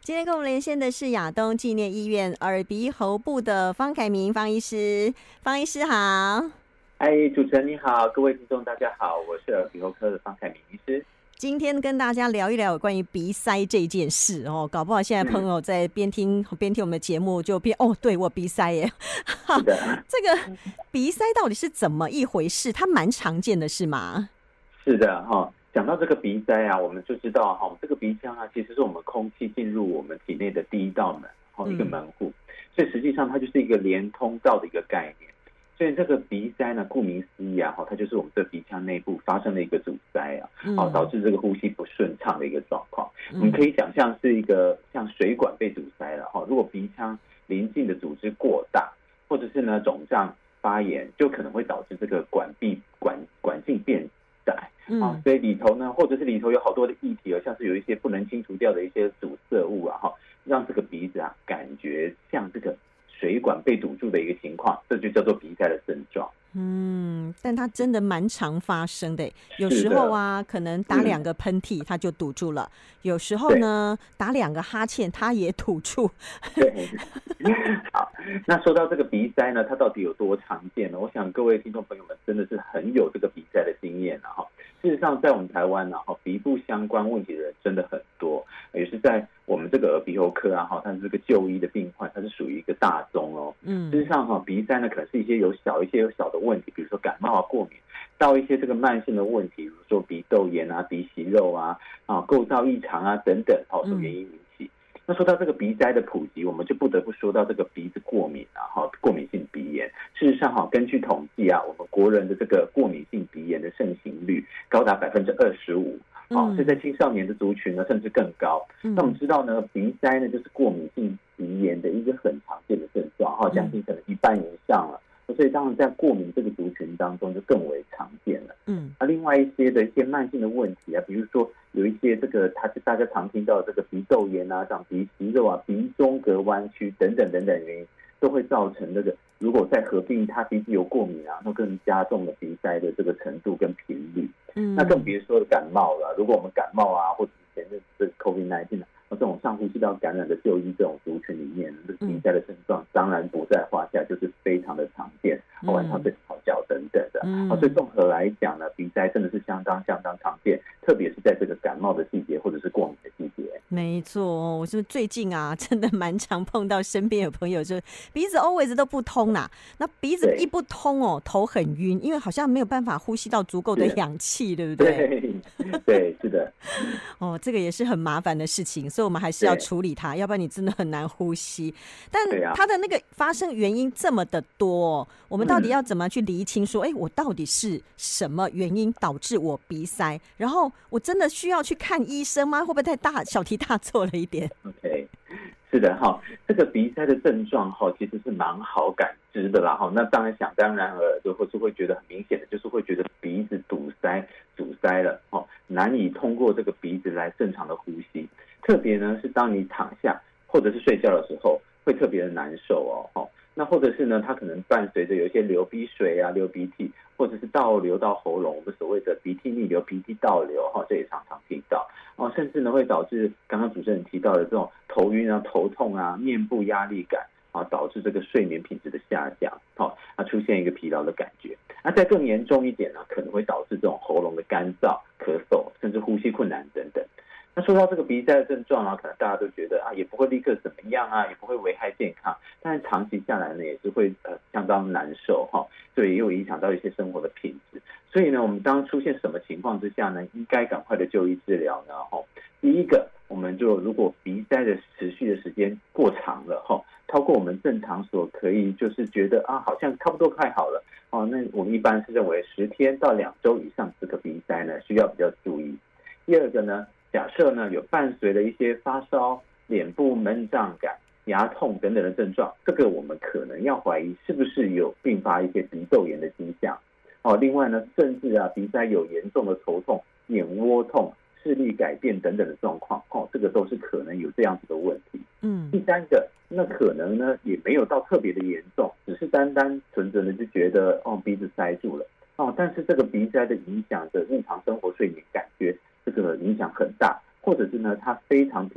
今天跟我们连线的是亚东纪念医院耳鼻喉部的方凯明方医师，方医师好。 主持人你好，各位听众大家好，我是耳鼻喉科的方凯明医师。 今天跟大家聊一聊有关于鼻塞这件事哦，搞不好现在朋友在边听我们的节目就边对我鼻塞耶。 是的， 这个鼻塞到底是怎么一回事？它蛮常见的是吗？ 是的哈。讲到这个鼻塞啊，我们就知道哈，我们这个鼻腔啊，其实是我们空气进入我们体内的第一道门，一个门户，所以实际上它就是一个连通道的一个概念。所以这个鼻塞呢，顾名思义啊，它就是我们这鼻腔内部发生了一个阻塞啊，导致这个呼吸不顺畅的一个状况。我们可以想象是一个像水管被阻塞了哈，如果鼻腔邻近的组织过大，或者是呢肿胀发炎，就可能会导致这个管径变窄啊，所以里头呢，或者是里头有好多的液体，像是有一些不能清除掉的一些阻塞物啊，让这个鼻子啊感觉像这个水管被堵住的一个情况，这就叫做鼻塞的症状。 但它真的蛮常发生的。有时候啊，可能打2个喷嚏它就堵住了，有时候呢打2个哈欠它也堵住。 对，好，那说到这个鼻塞呢，它到底有多常见呢？我想各位听众朋友们真的是很有这个鼻塞的经验哈。事实上，在我们台湾呢，鼻部相关问题的人真的很多，也是在我们这个耳鼻喉科啊，它是这个就医的病患，它是属于一个大宗哦。事实上鼻塞呢，可能是一些有小的问题，比如说感冒啊、过敏，到一些这个慢性的问题，比如说鼻窦炎啊、鼻息肉啊、构造异常啊等等，所原因引起。那说到这个鼻塞的普及，我们就不得不说到这个鼻子过敏啊，过敏性鼻炎。事实上根据统计啊，我们国人的这个过敏性鼻炎的盛行率高达25%，所以在青少年的族群呢，甚至更高。那我们知道呢，鼻塞呢就是过敏性鼻炎的一个很常见的症状，将近可能1半以上了。所以当然在过敏这个族群当中就更为常见了。另外一些慢性的问题啊，比如说有一些这个大家常听到这个鼻窦炎啊、长鼻息肉啊、鼻中隔弯曲等等原因，都会造成这个，如果再合并他鼻子有过敏啊，那更加重了鼻塞的这个程度跟频率。那更别说感冒了。如果我们感冒啊，或者前阵子 COVID-19 这种上呼吸道感染的就医这种族群里面，这个鼻塞的症状当然不在话下，就是非常的常见，晚上睡不好觉等等的。所以综合来讲呢，鼻塞真的是相当常见，特别是在这个感冒的季节或者是过敏的季节。 没错，我是最近啊，真的蛮常碰到身边有朋友说鼻子 always 都不通啦，那鼻子一不通头很晕，因为好像没有办法呼吸到足够的氧气，对不对？ 对，是的。 这个也是很麻烦的事情，所以我们还是要处理它，要不然你真的很难呼吸。但它的那个发生原因这么的多，我们到底要怎么去厘清说，我到底是什么原因导致我鼻塞？然后我真的需要去看医生吗？会不会太小题大做了一点 ？OK， 是的这个鼻塞的症状其实是蛮好感知的啦那当然或是会觉得很明显的，就是会觉得鼻子阻塞了难以通过这个鼻子来正常的呼吸。特别呢是当你躺下或者是睡觉的时候，会特别的难受那或者是呢，它可能伴随着有一些流鼻水啊、流鼻涕，或者是倒流到喉咙，我们所谓的鼻涕逆流、鼻涕倒流这也常常听到甚至呢会导致刚刚主持人提到的这种头晕啊、头痛啊、面部压力感导致这个睡眠品质的下降出现一个疲劳的感觉。那再更严重一点呢，可能会导致这种喉咙的干燥、咳嗽，甚至呼吸困难等等。那说到这个鼻塞的症状可能大家都觉得也不会立刻怎么样也不会危害健康，但是长期下来呢，也是会相当难受所以也有影响到一些生活的品质。所以呢，我们当出现什么情况之下呢，应该赶快的就医治疗呢第一个，我们就如果鼻塞的持续的时间过长了超过我们正常所可以就是觉得好像差不多快好了那我们一般是认为10天到2周以上这个鼻塞呢需要比较注意。第二个呢，假设呢有伴随了一些发烧、脸部闷胀感、牙痛等等的症状，这个我们可能要怀疑是不是有并发一些鼻窦炎的迹象另外呢，甚至鼻塞有严重的头痛、眼窝痛、视力改变等等的状况这个都是可能有这样子的问题。第三个，那可能呢也没有到特别的严重，只是单纯的就觉得鼻子塞住了但是这个鼻塞的影响的日常生活睡眠感觉这个影响很大，或者是呢它非常频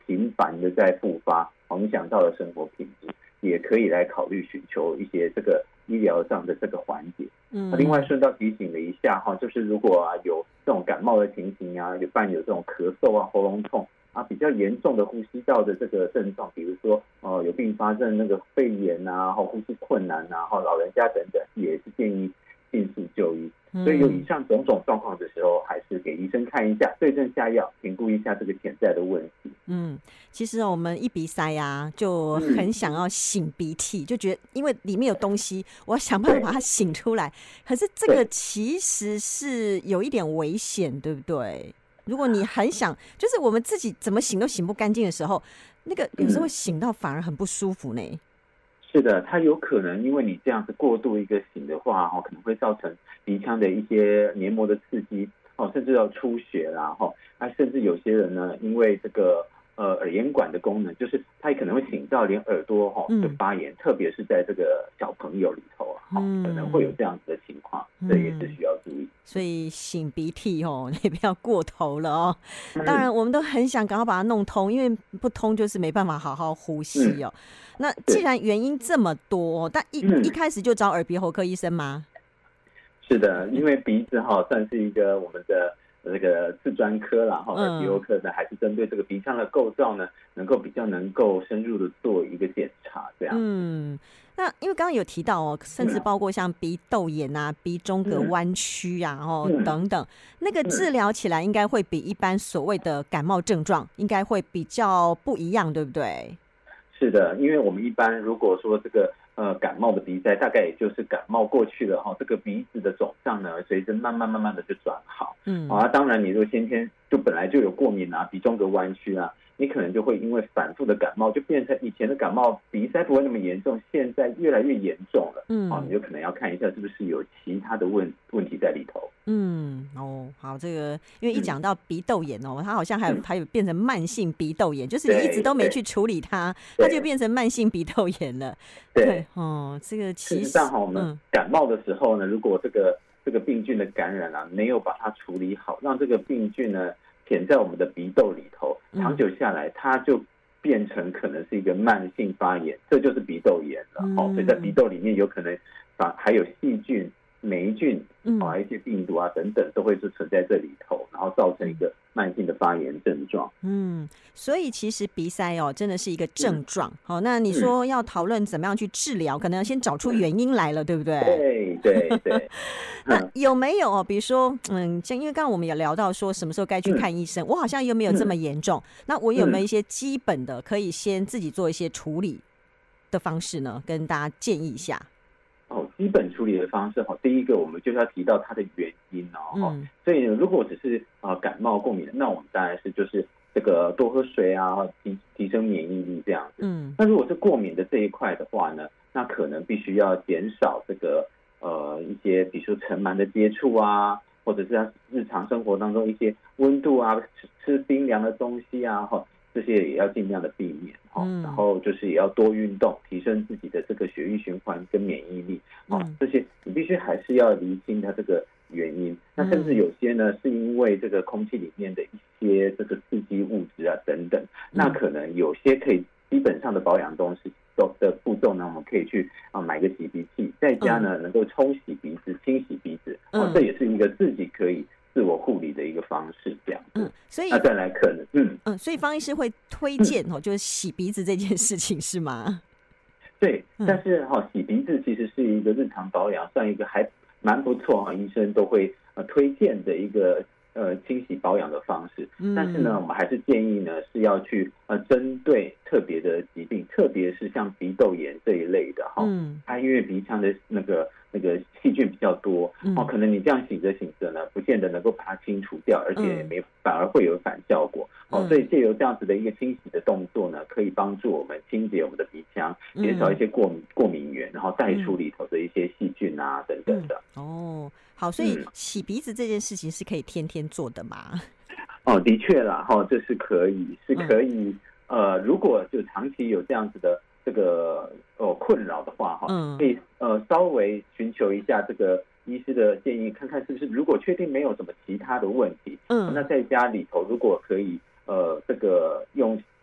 频繁的在复发，影响到了生活品质，也可以来考虑寻求一些这个医疗上的这个缓解。另外顺道提醒了一下就是如果有这种感冒的情形啊，伴有这种咳嗽啊、喉咙痛啊，比较严重的呼吸道的这个症状，比如说有并发症那个肺炎啊，呼吸困难啊，老人家等等，也是建议尽速就医。所以有以上种种状况的时候，还是给医生看一下，对症下药，评估一下这个潜在的问题。 其实我们一鼻塞啊，就很想要擤鼻涕，就觉得因为里面有东西，我要想办法把它擤出来。可是这个其实是有一点危险，对不对？如果你很想，就是我们自己怎么擤都擤不干净的时候，那个有时候擤到反而很不舒服呢。 是的，它有可能因为你这样子过度一个擤的话，可能会造成鼻腔的一些黏膜的刺激，甚至要出血啦，甚至有些人呢，因为这个耳咽管的功能，就是它也可能会擤到连耳朵的发炎，特别是在这个小朋友里头可能会有这样子的情况，这也是需要注意。 所以擤鼻涕也不要过头了当然我们都很想赶快把它弄通，因为不通就是没办法好好呼吸那既然原因这么多，但一开始就找耳鼻喉科医生吗？ 是的，因为鼻子算是一个我们的这个次专科啦，耳鼻喉科呢还是针对这个鼻腔的构造呢，比较能够深入的做一个检查，这样。 那因为刚刚有提到甚至包括像鼻窦炎啊、鼻中隔弯曲啊，等等，那个治疗起来应该会比一般所谓的感冒症状应该会比较不一样，对不对？ 是的，因为我们一般如果说这个感冒的鼻塞，大概也就是感冒过去了这个鼻子的肿胀呢，随着慢慢的就转好。当然你如果先天就本来就有过敏啊、鼻中隔弯曲啊，你可能就会因为反复的感冒，就变成以前的感冒鼻塞不会那么严重，现在越来越严重了。你就可能要看一下是不是有其他的问题在里头。 好，这个因为一讲到鼻窦炎它好像还有变成慢性鼻窦炎，就是你一直都没去处理它就变成慢性鼻窦炎了。对，这个其实事实上我们感冒的时候呢，如果这个病菌的感染没有把它处理好，让这个病菌呢潜在我们的鼻窦里头，长久下来它就变成可能是一个慢性发炎，这就是鼻窦炎了。所以在鼻窦里面有可能还有细菌、霉菌一些病毒啊等等都会是存在这里头，然后造成一个慢性的发炎症状。 所以其实鼻塞真的是一个症状。那你说要讨论怎么样去治疗，可能要先找出原因来了，对不对？ 对。 那有没有比如说因为刚刚我们也聊到说什么时候该去看医生，我好像又没有这么严重，那我有没有一些基本的可以先自己做一些处理的方式呢？跟大家建议一下。 基本处理的方式第一个我们就是要提到它的原因所以如果只是感冒过敏，那我们当然是就是这个多喝水啊，提升免疫力这样子。那如果是过敏的这一块的话呢，那可能必须要减少这个一些比如说尘螨的接触啊，或者是在日常生活当中一些温度啊、吃冰凉的东西啊这些也要尽量的避免然后就是也要多运动，提升自己的这个血液循环跟免疫力这些你必须还是要厘清它这个原因。那甚至有些呢是因为这个空气里面的一些这个刺激物质啊等等，那可能有些可以基本上的保养东西的步骤呢，我们可以去买个洗鼻器，在家呢能够冲洗鼻子、清洗鼻子这也是一个自己可以自我护理的一个方式，这样所以那再来可能所以方医师会推荐就是洗鼻子这件事情是吗？ 对，但是洗鼻子其实是一个日常保养，算一个还蛮不错医生都会推荐的一个清洗保养的方式。但是呢，我们还是建议呢是要去针对特别的疾病，特别是像鼻窦炎这一类的它因为鼻腔的那个细菌比较多可能你这样醒着呢，不见得能够把它清除掉，而且反而会有反效果所以借由这样子的一个清洗的动作呢，可以帮助我们清洁我们的鼻腔，减少一些过敏源，然后带出里头的一些细菌啊等等的。 好，所以洗鼻子这件事情是可以天天做的吗？ 的确啦这是可以如果就长期有这样子的这个困扰的话可以稍微寻求一下这个医师的建议，看看是不是如果确定没有什么其他的问题那在家里头如果可以这个用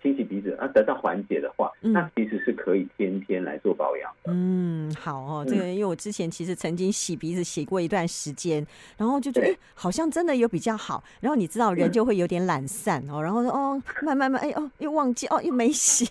清洗鼻子得到缓解的话，那其实是可以天天来做保养的。 好哦，这个因为我之前其实曾经洗鼻子洗过一段时间，然后就觉得好像真的有比较好，然后你知道人就会有点懒散然后慢慢又忘记又没洗。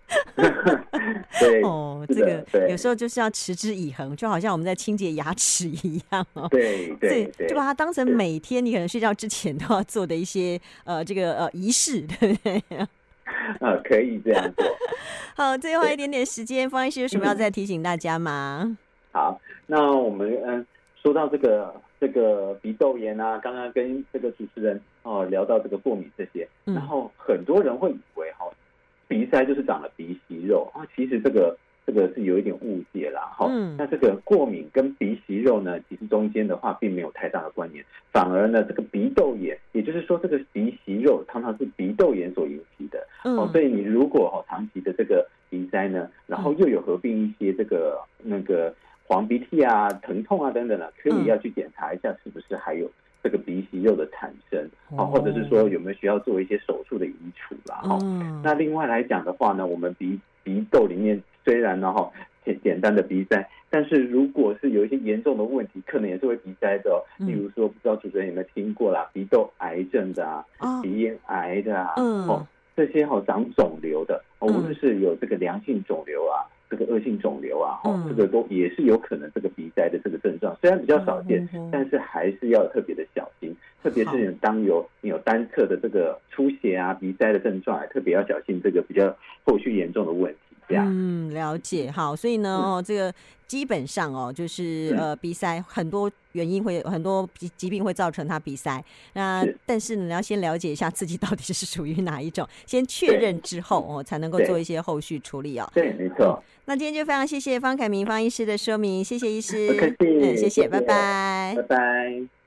对这个有时候就是要持之以恒，就好像我们在清洁牙齿一样对， 就把它当成每天你可能睡觉之前都要做的一些这个仪式，对不对？ 可以这样做。 好，最后一点点时间，方医师有什么要再提醒大家吗？ 好，那我们说到这个鼻窦炎啊，刚刚跟这个主持人聊到这个过敏这些，然后很多人会以为鼻塞就是长了鼻息肉其实这个是有一点误解啦那这个过敏跟鼻息肉呢，其实中间的话并没有太大的关联，反而呢这个鼻窦炎，也就是说这个鼻息肉常常是鼻窦炎所引起的所以你如果长期的这个鼻塞呢，然后又有合并一些这个那个黄鼻涕啊、疼痛啊等等的，可以要去检查一下是不是还有这个鼻息肉的产生或者是说有没有需要做一些手术的移除啦那另外来讲的话呢，我们鼻窦里面虽然呢简单的鼻塞，但是如果是有一些严重的问题，可能也是会鼻塞的例如说不知道主持人有没有听过啦，鼻窦癌症的鼻咽癌的这些长肿瘤的无论是有这个良性肿瘤这个恶性肿瘤这个都也是有可能这个鼻塞的这个症状，虽然比较少见但是还是要特别的小心，特别是当你有单侧的这个出血鼻塞的症状，特别要小心这个比较后续严重的问题了解。好，所以呢这个基本上就是鼻塞很多原因会很多疾病会造成它鼻塞，那但是你要先了解一下自己到底是属于哪一种，先确认之后才能够做一些后续处理对，没错。 那今天就非常谢谢方凯明方医师的说明，谢谢医师。 不客气， 谢谢，拜拜， 拜拜。